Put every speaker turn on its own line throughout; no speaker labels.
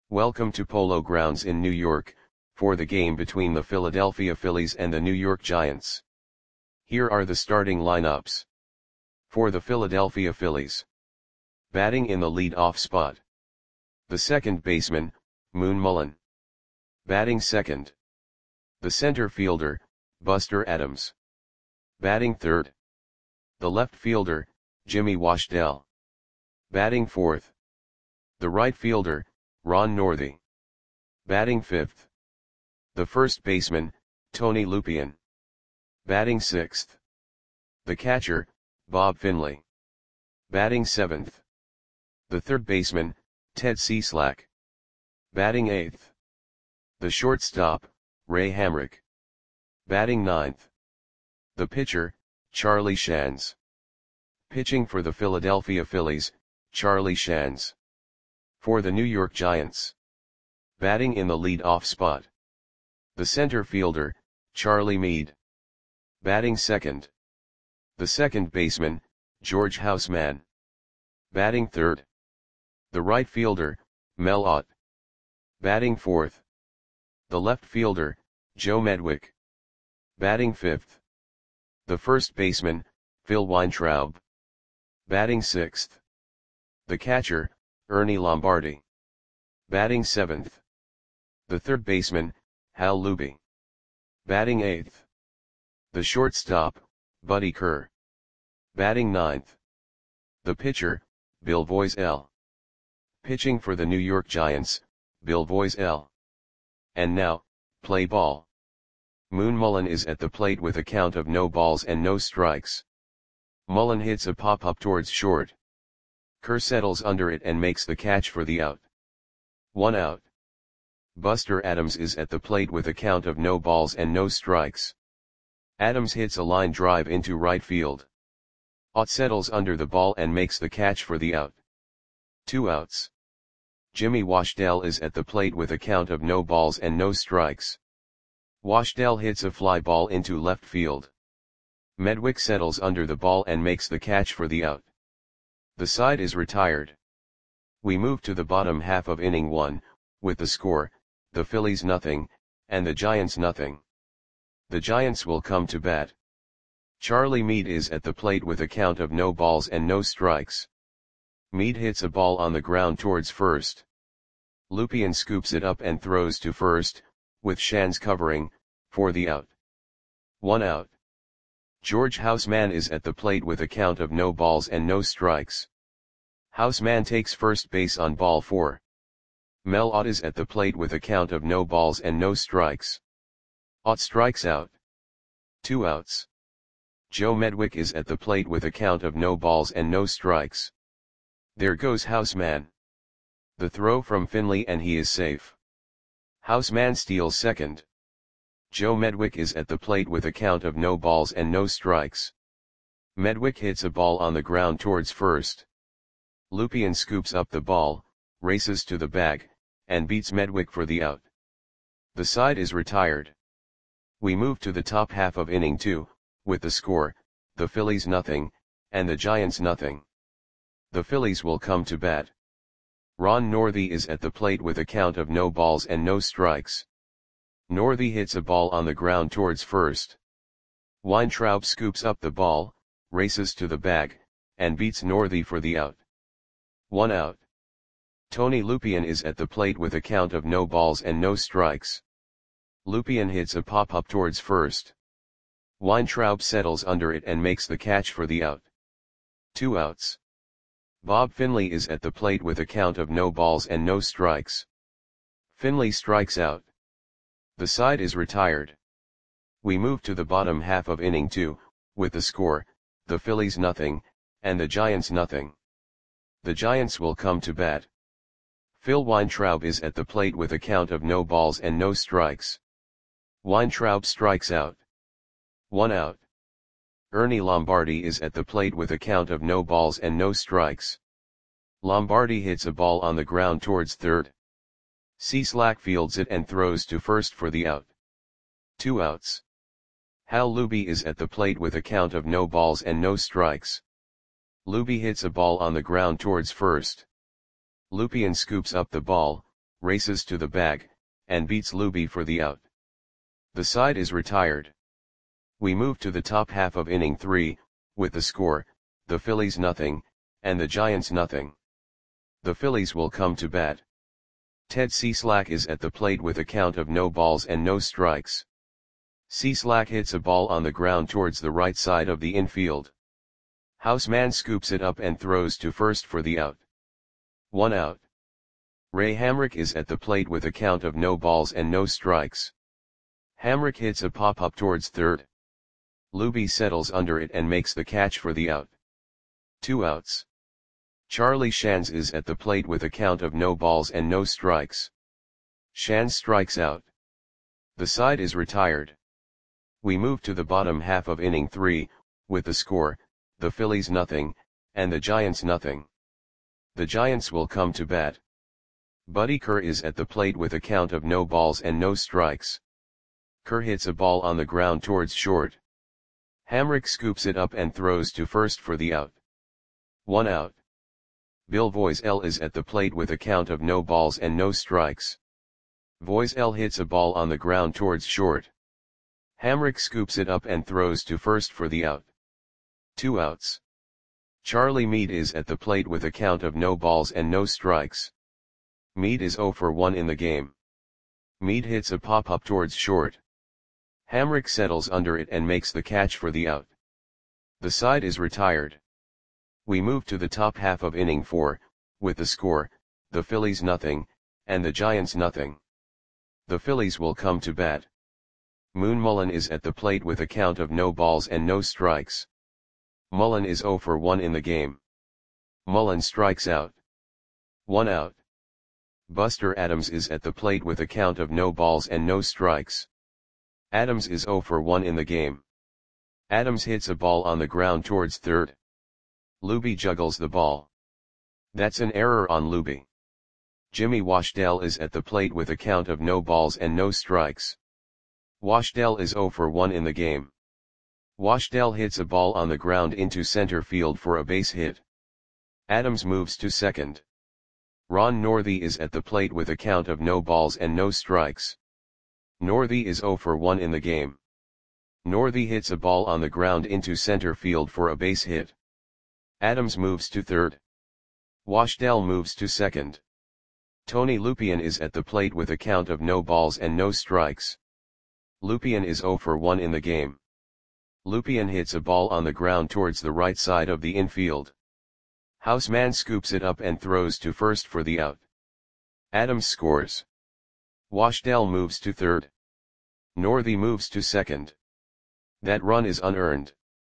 Welcome to Polo Grounds in New York, for the game between the Philadelphia Phillies and the New York Giants. Here are the starting lineups. For the Philadelphia Phillies. Batting in the lead-off spot. The second baseman, Moon Mullin. Batting second. The center fielder, Buster Adams. Batting third. The left fielder, Jimmy Washdell. Batting fourth. The right fielder, Ron Northey. Batting fifth. The first baseman, Tony Lupien. Batting sixth. The catcher, Bob Finley. Batting seventh. The third baseman, Ted Cieslak. Batting eighth. The shortstop, Ray Hamrick. Batting ninth. The pitcher, Charlie Shands. Pitching for the Philadelphia Phillies, Charlie Shands. For the New York Giants. Batting in the lead-off spot. The center fielder, Charlie Meade. Batting second. The second baseman, George Houseman. Batting third. The right fielder, Mel Ott. Batting fourth. The left fielder, Joe Medwick. Batting fifth. The first baseman, Phil Weintraub. Batting sixth. The catcher, Ernie Lombardi. Batting seventh. The third baseman, Hal Luby. Batting eighth. The shortstop, Buddy Kerr. Batting ninth. The pitcher, Bill Voiselle. Pitching for the New York Giants, Bill Voiselle. And now, play ball. Moon Mullin is at the plate with a count of no balls and no strikes. Mullin hits a pop-up towards short. Kerr settles under it and makes the catch for the out. 1 out. Buster Adams is at the plate with a count of no balls and no strikes. Adams hits a line drive into right field. Ott settles under the ball and makes the catch for the out. 2 outs. Jimmy Washdell is at the plate with a count of no balls and no strikes. Washdell hits a fly ball into left field. Medwick settles under the ball and makes the catch for the out. The side is retired. We move to the bottom half of inning 1, with the score, the Phillies nothing, and the Giants nothing. The Giants will come to bat. Charlie Meade is at the plate with a count of no balls and no strikes. Meade hits a ball on the ground towards first. Lupien scoops it up and throws to first, with Shands covering, for the out. 1 out. George Houseman is at the plate with a count of no balls and no strikes. Houseman takes first base on ball 4. Mel Ott is at the plate with a count of no balls and no strikes. Ott strikes out. 2 outs. Joe Medwick is at the plate with a count of no balls and no strikes. There goes Houseman. The throw from Finley and he is safe. Houseman steals second. Joe Medwick is at the plate with a count of no balls and no strikes. Medwick hits a ball on the ground towards first. Lupien scoops up the ball, races to the bag, and beats Medwick for the out. The side is retired. We move to the top half of inning 2, with the score, the Phillies nothing, and the Giants nothing. The Phillies will come to bat. Ron Northey is at the plate with a count of no balls and no strikes. Northey hits a ball on the ground towards first. Weintraub scoops up the ball, races to the bag, and beats Northey for the out. 1 out. Tony Lupien is at the plate with a count of no balls and no strikes. Lupien hits a pop-up towards first. Weintraub settles under it and makes the catch for the out. 2 outs. Bob Finley is at the plate with a count of no balls and no strikes. Finley strikes out. The side is retired. We move to the bottom half of inning 2, with the score, the Phillies nothing, and the Giants nothing. The Giants will come to bat. Phil Weintraub is at the plate with a count of no balls and no strikes. Weintraub strikes out. 1 out. Ernie Lombardi is at the plate with a count of no balls and no strikes. Lombardi hits a ball on the ground towards third. Cieslak fields it and throws to first for the out. 2 outs. Hal Luby is at the plate with a count of no balls and no strikes. Luby hits a ball on the ground towards first. Lupien scoops up the ball, races to the bag, and beats Luby for the out. The side is retired. We move to the top half of inning 3, with the score, the Phillies nothing, and the Giants nothing. The Phillies will come to bat. Ted Cieslak is at the plate with a count of no balls and no strikes. Cieslak hits a ball on the ground towards the right side of the infield. Houseman scoops it up and throws to first for the out. 1 out. Ray Hamrick is at the plate with a count of no balls and no strikes. Hamrick hits a pop-up towards third. Luby settles under it and makes the catch for the out. 2 outs. Charlie Shands is at the plate with a count of no balls and no strikes. Shands strikes out. The side is retired. We move to the bottom half of inning 3, with the score, the Phillies nothing, and the Giants nothing. The Giants will come to bat. Buddy Kerr is at the plate with a count of no balls and no strikes. Kerr hits a ball on the ground towards short. Hamrick scoops it up and throws to first for the out. 1 out. Bill Voisel is at the plate with a count of no balls and no strikes. Voisel hits a ball on the ground towards short. Hamrick scoops it up and throws to first for the out. 2 outs. Charlie Meade is at the plate with a count of no balls and no strikes. Meade is 0 for 1 in the game. Meade hits a pop-up towards short. Hamrick settles under it and makes the catch for the out. The side is retired. We move to the top half of inning 4, with the score, the Phillies nothing, and the Giants nothing. The Phillies will come to bat. Moon Mullen is at the plate with a count of no balls and no strikes. Mullen is 0 for 1 in the game. Mullen strikes out. 1 out. Buster Adams is at the plate with a count of no balls and no strikes. Adams is 0 for 1 in the game. Adams hits a ball on the ground towards third. Luby juggles the ball. That's an error on Luby. Jimmy Washdell is at the plate with a count of no balls and no strikes. Washdell is 0 for 1 in the game. Washdell hits a ball on the ground into center field for a base hit. Adams moves to second. Ron Northey is at the plate with a count of no balls and no strikes. Northey is 0 for 1 in the game. Northey hits a ball on the ground into center field for a base hit. Adams moves to third. Washdell moves to second. Tony Lupien is at the plate with a count of no balls and no strikes. Lupien is 0 for 1 in the game. Lupien hits a ball on the ground towards the right side of the infield. Houseman scoops it up and throws to first for the out. Adams scores. Washdell moves to third. Northey moves to second. That run is unearned.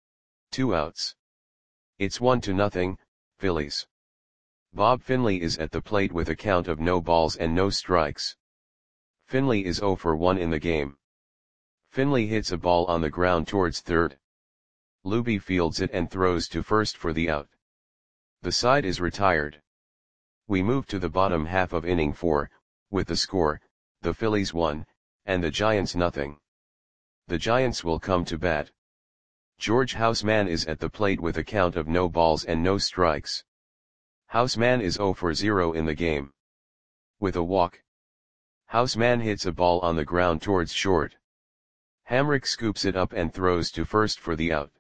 2 outs. It's 1-0, Phillies. Bob Finley is at the plate with a count of no balls and no strikes. Finley is 0 for 1 in the game. Finley hits a ball on the ground towards third. Luby fields it and throws to first for the out. The side is retired. We move to the bottom half of inning 4, with the score, the Phillies 1, and the Giants nothing. The Giants will come to bat. George Houseman is at the plate with a count of no balls and no strikes. Houseman is 0 for 0 in the game. With a walk. Houseman hits a ball on the ground towards short. Hamrick scoops it up and throws to first for the out.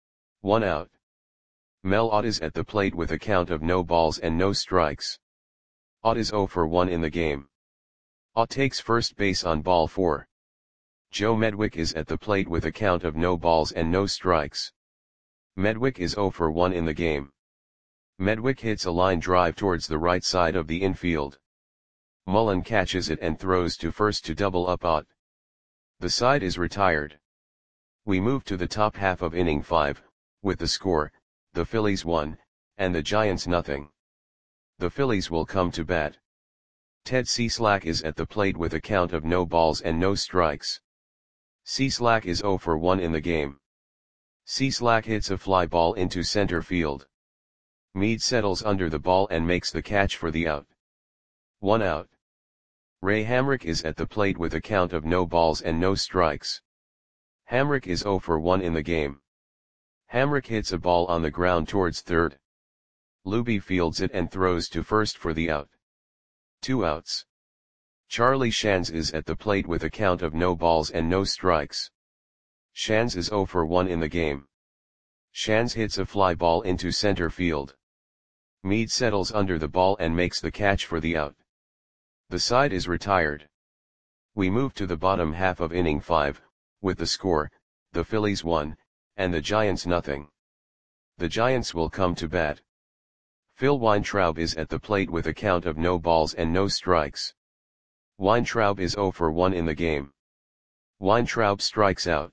1 out. Mel Ott is at the plate with a count of no balls and no strikes. Ott is 0 for 1 in the game. Ott takes first base on ball 4. Joe Medwick is at the plate with a count of no balls and no strikes. Medwick is 0 for 1 in the game. Medwick hits a line drive towards the right side of the infield. Mullen catches it and throws to first to double up Ott. The side is retired. We move to the top half of inning 5, with the score, the Phillies 1, and the Giants nothing. The Phillies will come to bat. Ted Cieslak is at the plate with a count of no balls and no strikes. Cieslak is 0 for 1 in the game. Cieslak hits a fly ball into center field. Meade settles under the ball and makes the catch for the out. 1 out. Ray Hamrick is at the plate with a count of no balls and no strikes. Hamrick is 0 for 1 in the game. Hamrick hits a ball on the ground towards third. Luby fields it and throws to first for the out. 2 outs. Charlie Shands is at the plate with a count of no balls and no strikes. Shands is 0 for 1 in the game. Shands hits a fly ball into center field. Mead settles under the ball and makes the catch for the out. The side is retired. We move to the bottom half of inning 5, with the score, the Phillies 1, and the Giants nothing. The Giants will come to bat. Phil Weintraub is at the plate with a count of no balls and no strikes. Weintraub is 0 for 1 in the game. Weintraub strikes out.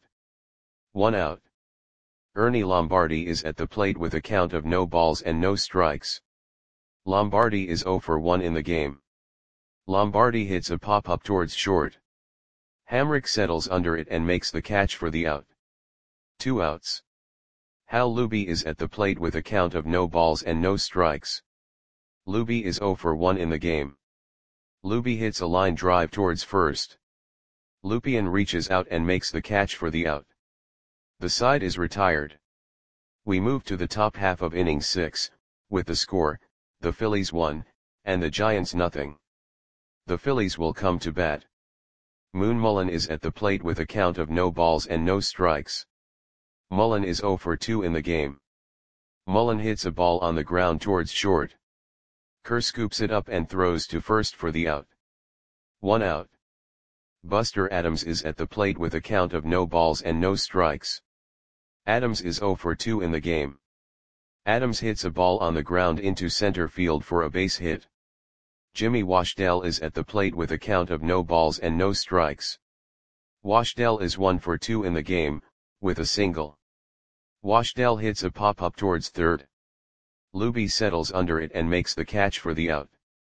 1 out. Ernie Lombardi is at the plate with a count of no balls and no strikes. Lombardi is 0 for 1 in the game. Lombardi hits a pop-up towards short. Hamrick settles under it and makes the catch for the out. 2 outs. Hal Luby is at the plate with a count of no balls and no strikes. Luby is 0 for 1 in the game. Luby hits a line drive towards first. Lupien reaches out and makes the catch for the out. The side is retired. We move to the top half of inning 6, with the score, the Phillies 1, and the Giants nothing. The Phillies will come to bat. Moon Mullen is at the plate with a count of no balls and no strikes. Mullen is 0 for 2 in the game. Mullen hits a ball on the ground towards short. Kerr scoops it up and throws to first for the out. 1 out. Buster Adams is at the plate with a count of no balls and no strikes. Adams is 0 for 2 in the game. Adams hits a ball on the ground into center field for a base hit. Jimmy Washdell is at the plate with a count of no balls and no strikes. Washdell is 1 for 2 in the game, with a single. Washdell hits a pop-up towards third. Luby settles under it and makes the catch for the out.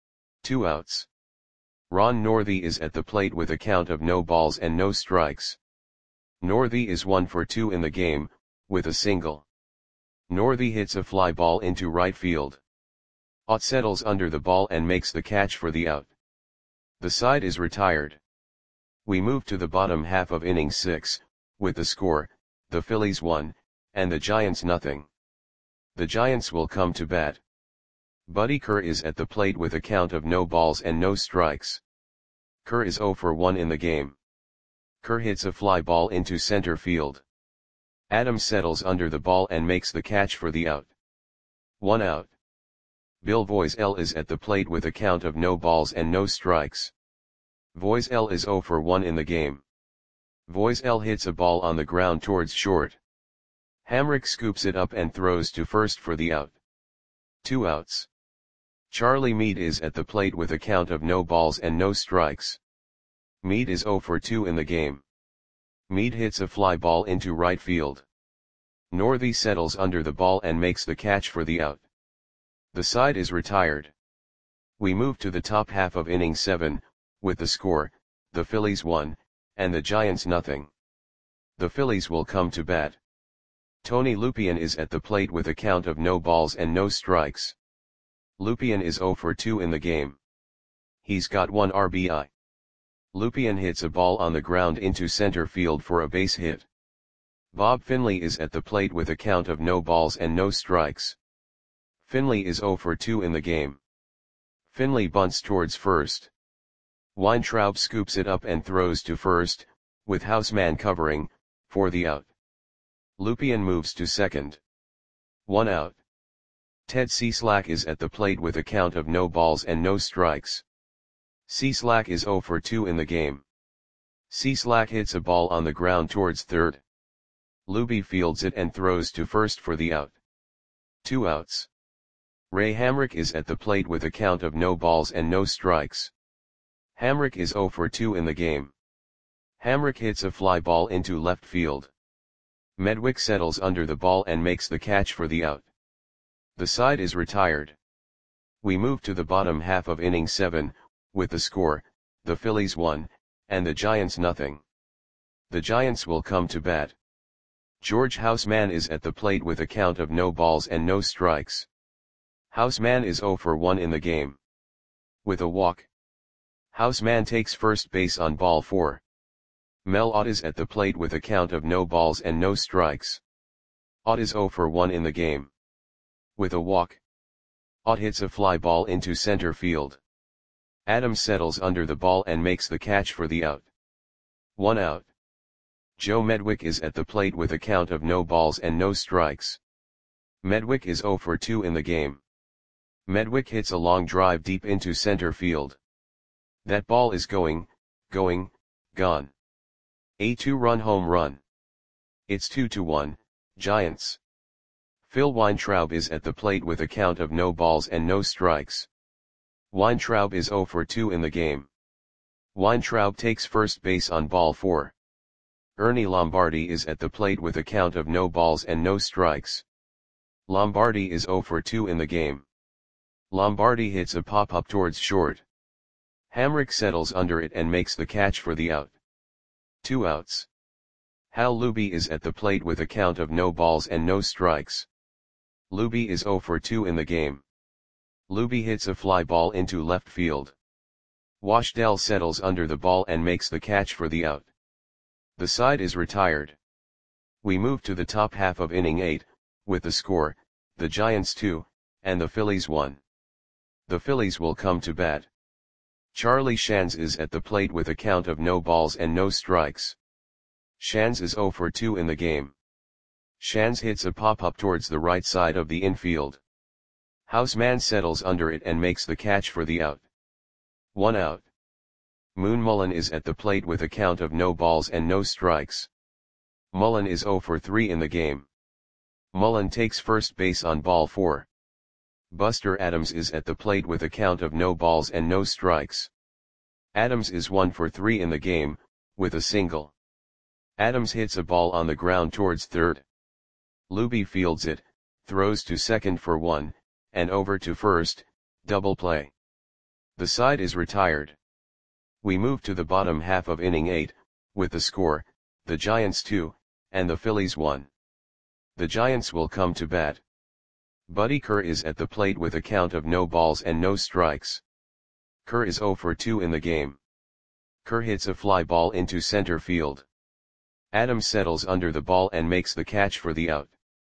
2 outs. Ron Northey is at the plate with a count of no balls and no strikes. Northey is 1 for 2 in the game, with a single. Northey hits a fly ball into right field. Ott settles under the ball and makes the catch for the out. The side is retired. We move to the bottom half of inning 6, with the score, the Phillies 1, and the Giants nothing. The Giants will come to bat. Buddy Kerr is at the plate with a count of no balls and no strikes. Kerr is 0 for 1 in the game. Kerr hits a fly ball into center field. Adams settles under the ball and makes the catch for the out. 1 out. Bill Voiselle is at the plate with a count of no balls and no strikes. Voiselle is 0 for 1 in the game. Voiselle hits a ball on the ground towards short. Hamrick scoops it up and throws to first for the out. 2 outs. Charlie Mead is at the plate with a count of no balls and no strikes. Mead is 0 for 2 in the game. Mead hits a fly ball into right field. Northey settles under the ball and makes the catch for the out. The side is retired. We move to the top half of inning 7, with the score, the Phillies 1, and the Giants nothing. The Phillies will come to bat. Tony Lupien is at the plate with a count of no balls and no strikes. Lupien is 0 for 2 in the game. He's got 1 RBI. Lupien hits a ball on the ground into center field for a base hit. Bob Finley is at the plate with a count of no balls and no strikes. Finley is 0 for 2 in the game. Finley bunts towards first. Weintraub scoops it up and throws to first, with Houseman covering, for the out. Lupien moves to second. 1 out. Ted Cieslak is at the plate with a count of no balls and no strikes. Cieslak is 0 for 2 in the game. Cieslak hits a ball on the ground towards third. Luby fields it and throws to first for the out. 2 outs. Ray Hamrick is at the plate with a count of no balls and no strikes. Hamrick is 0 for 2 in the game. Hamrick hits a fly ball into left field. Medwick settles under the ball and makes the catch for the out. The side is retired. We move to the bottom half of inning 7, with the score, the Phillies 1, and the Giants nothing. The Giants will come to bat. George Houseman is at the plate with a count of no balls and no strikes. Houseman is 0 for 1 in the game. With a walk. Houseman takes first base on ball 4. Mel Ott is at the plate with a count of no balls and no strikes. Ott is 0 for 1 in the game. With a walk. Ott hits a fly ball into center field. Adams settles under the ball and makes the catch for the out. 1 out. Joe Medwick is at the plate with a count of no balls and no strikes. Medwick is 0 for 2 in the game. Medwick hits a long drive deep into center field. That ball is gone. A 2-run home run. It's 2-1, Giants. Phil Weintraub is at the plate with a count of no balls and no strikes. Weintraub is 0 for 2 in the game. Weintraub takes first base on ball 4. Ernie Lombardi is at the plate with a count of no balls and no strikes. Lombardi is 0 for 2 in the game. Lombardi hits a pop-up towards short. Hamrick settles under it and makes the catch for the out. 2 outs. Hal Luby is at the plate with a count of no balls and no strikes. Luby is 0 for 2 in the game. Luby hits a fly ball into left field. Washdell settles under the ball and makes the catch for the out. The side is retired. We move to the top half of inning 8, with the score, the Giants 2, and the Phillies 1. The Phillies will come to bat. Charlie Shands is at the plate with a count of no balls and no strikes. Shands is 0 for 2 in the game. Shands hits a pop-up towards the right side of the infield. Houseman settles under it and makes the catch for the out. 1 out. Moon Mullen is at the plate with a count of no balls and no strikes. Mullen is 0 for 3 in the game. Mullen takes first base on ball 4. Buster Adams is at the plate with a count of no balls and no strikes. Adams is 1 for 3 in the game, with a single. Adams hits a ball on the ground towards third. Luby fields it, throws to second for 1, and over to first, double play. The side is retired. We move to the bottom half of inning 8, with the score, the Giants 2, and the Phillies 1. The Giants will come to bat. Buddy Kerr is at the plate with a count of no balls and no strikes. Kerr is 0 for 2 in the game. Kerr hits a fly ball into center field. Adams settles under the ball and makes the catch for the out.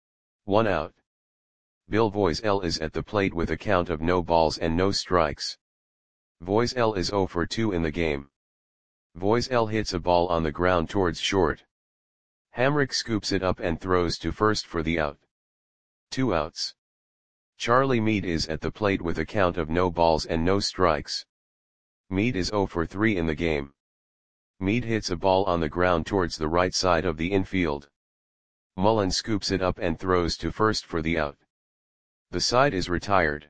1 out. Bill Voiselle is at the plate with a count of no balls and no strikes. Voiselle is 0 for 2 in the game. Voiselle hits a ball on the ground towards short. Hamrick scoops it up and throws to first for the out. 2 outs. Charlie Meade is at the plate with a count of no balls and no strikes. Meade is 0 for 3 in the game. Meade hits a ball on the ground towards the right side of the infield. Mullen scoops it up and throws to first for the out. The side is retired.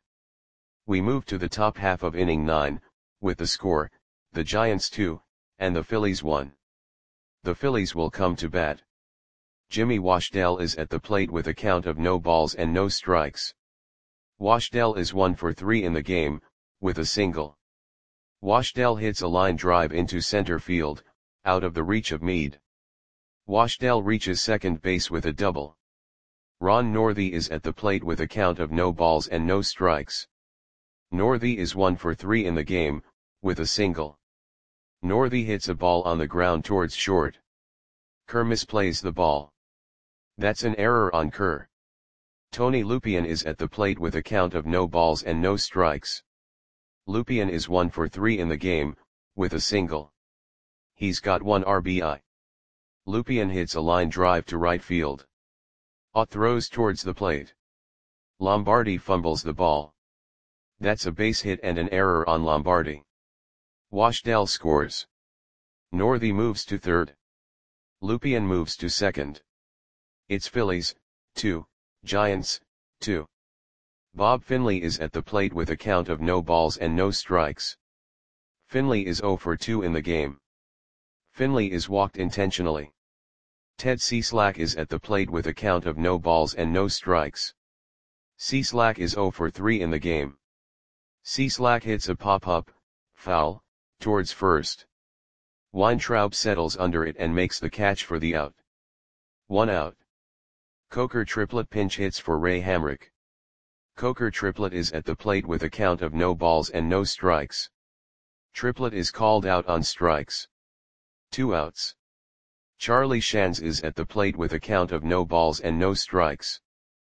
We move to the top half of inning 9, with the score, the Giants 2, and the Phillies 1. The Phillies will come to bat. Jimmy Washdell is at the plate with a count of no balls and no strikes. Washdell is 1 for 3 in the game, with a single. Washdell hits a line drive into center field, out of the reach of Meade. Washdell reaches second base with a double. Ron Northey is at the plate with a count of no balls and no strikes. Northey is 1 for 3 in the game, with a single. Northey hits a ball on the ground towards short. Kerr misplays the ball. That's an error on Kerr. Tony Lupien is at the plate with a count of no balls and no strikes. Lupien is 1 for 3 in the game, with a single. He's got 1 RBI. Lupien hits a line drive to right field. Ott throws towards the plate. Lombardi fumbles the ball. That's a base hit and an error on Lombardi. Washdell scores. Northey moves to third. Lupien moves to second. It's Phillies, 2, Giants, 2. Bob Finley is at the plate with a count of no balls and no strikes. Finley is 0 for 2 in the game. Finley is walked intentionally. Ted Cieslak is at the plate with a count of no balls and no strikes. Cieslak is 0 for 3 in the game. Cieslak hits a pop-up, foul, towards first. Weintraub settles under it and makes the catch for the out. 1 out. Coker Triplett pinch hits for Ray Hamrick. Coker Triplett is at the plate with a count of no balls and no strikes. Triplett is called out on strikes. 2 outs. Charlie Shands is at the plate with a count of no balls and no strikes.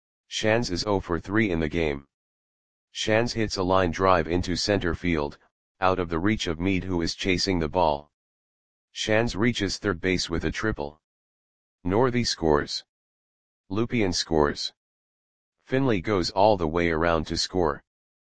Shands is 0 for 3 in the game. Shands hits a line drive into center field, out of the reach of Meade, who is chasing the ball. Shands reaches third base with a triple. Northey scores. Lupien scores. Finley goes all the way around to score.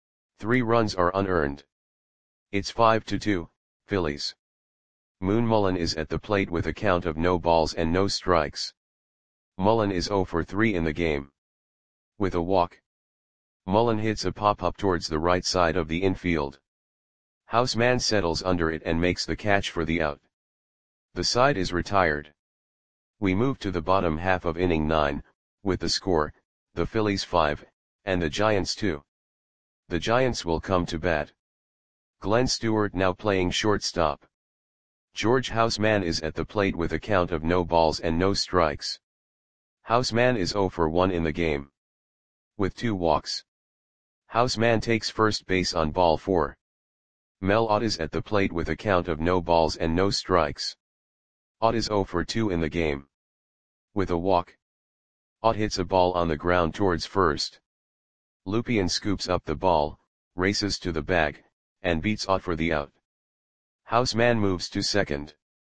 3 runs are unearned. It's 5-2, Phillies. Moon Mullen is at the plate with a count of no balls and no strikes. Mullen is 0 for 3 in the game. With a walk. Mullen hits a pop-up towards the right side of the infield. Houseman settles under it and makes the catch for the out. The side is retired. We move to the bottom half of inning 9, with the score, the Phillies 5, and the Giants 2. The Giants will come to bat. Glenn Stewart now playing shortstop. George Houseman is at the plate with a count of no balls and no strikes. Houseman is 0 for 1 in the game. With 2 walks. Houseman takes first base on ball 4. Mel Ott is at the plate with a count of no balls and no strikes. Ott is 0 for 2 in the game. With a walk. Ott hits a ball on the ground towards first. Lupien scoops up the ball, races to the bag, and beats Ott for the out. Houseman moves to second.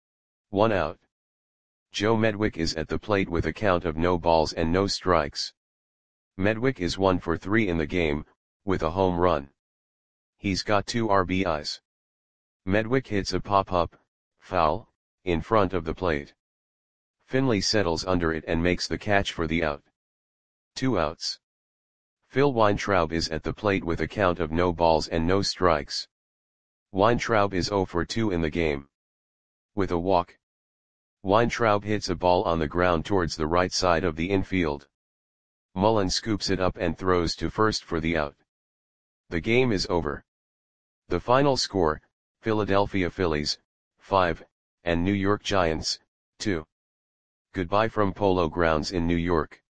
1 out. Joe Medwick is at the plate with a count of no balls and no strikes. Medwick is 1 for 3 in the game, with a home run. He's got 2 RBIs. Medwick hits a pop-up, foul, in front of the plate. Finley settles under it and makes the catch for the out. 2 outs. Phil Weintraub is at the plate with a count of no balls and no strikes. Weintraub is 0 for 2 in the game. With a walk. Weintraub hits a ball on the ground towards the right side of the infield. Mullen scoops it up and throws to first for the out. The game is over. The final score, Philadelphia Phillies, 5, and New York Giants, 2. Goodbye from Polo Grounds in New York.